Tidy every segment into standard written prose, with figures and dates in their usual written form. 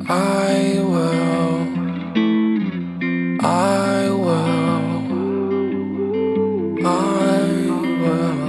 I will, I will, I will.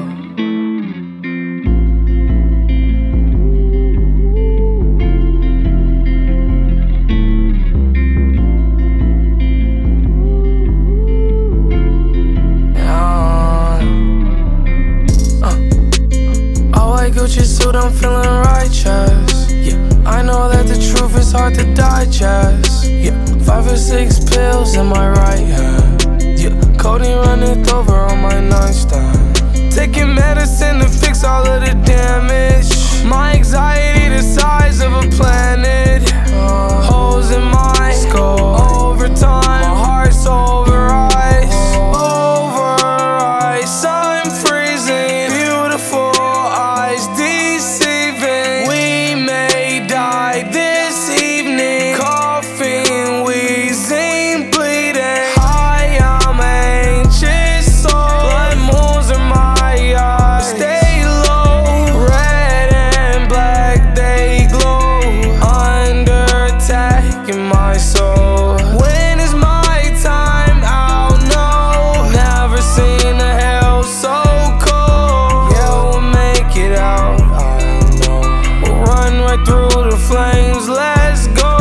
Gucci suit, I'm feeling righteous. Yeah, I know that the truth is hard to digest. Yeah, 5 or 6 pills in my right hand. Yeah, codeine running over on my nightstand. Taking medicine to fix all of the damage. My anxiety the size of a planet. Holes in my skull. Overtime, my heart's over ice. Over ice, I'm freezing. Beautiful eyes deceiving. We may die this evening. Coughing, wheezing, bleeding. High, I'm anxious, so blood moons in my eyes. Stay low, red and black, they glow. Under attack in my soul. When is my time? I'll know. Never seen a hell so cold. Yeah, we'll make it out, I know. We'll run right through the flames, let's go.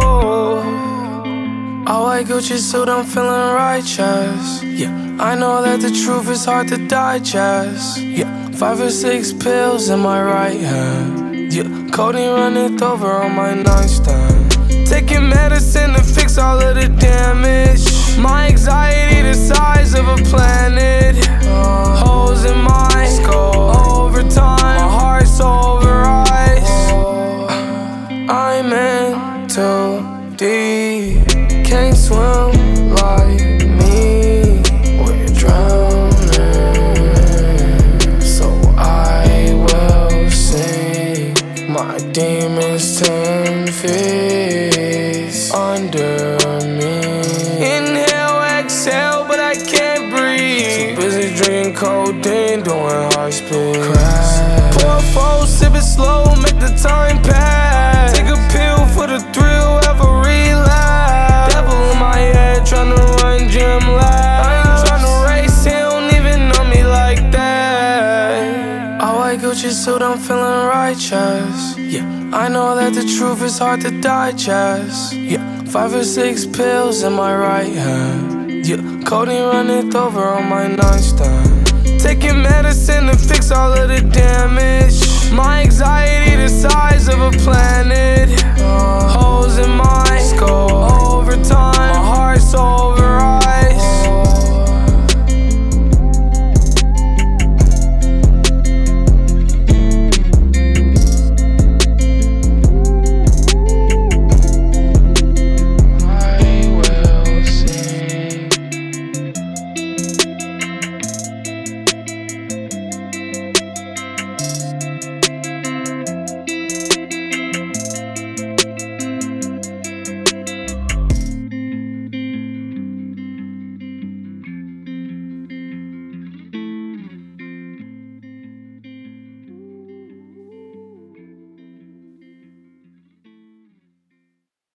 All white Gucci suit, I'm feeling righteous. Yeah, I know that the truth is hard to digest. Yeah, 5 or 6 pills in my right hand. Yeah, codeine running over on my nightstand. Taking medicine to fix all of the damage. My anxiety the size of a planet. Holes in my skull. Overtime, my heart's over ice. I'm in too deep. Can't swim like me. We're drowning. So I will sing. My demons 10 feet under me. Inhale, exhale, but I can't breathe. Too busy drinking codeine, doing high speed. Pour 4, sip it slow, make the time pass. Take a pill for the thrill, ever relapse. Devil in my head, tryna run gym laps. I ain't tryna race, he don't even know me like that. All white Gucci suit, I'm feeling righteous. Yeah, I know that the truth is hard to digest. Yeah, 5 or 6 pills in my right hand. Yeah, codeine running over on my nightstand. Taking medicine to fix all of the damage. My anxiety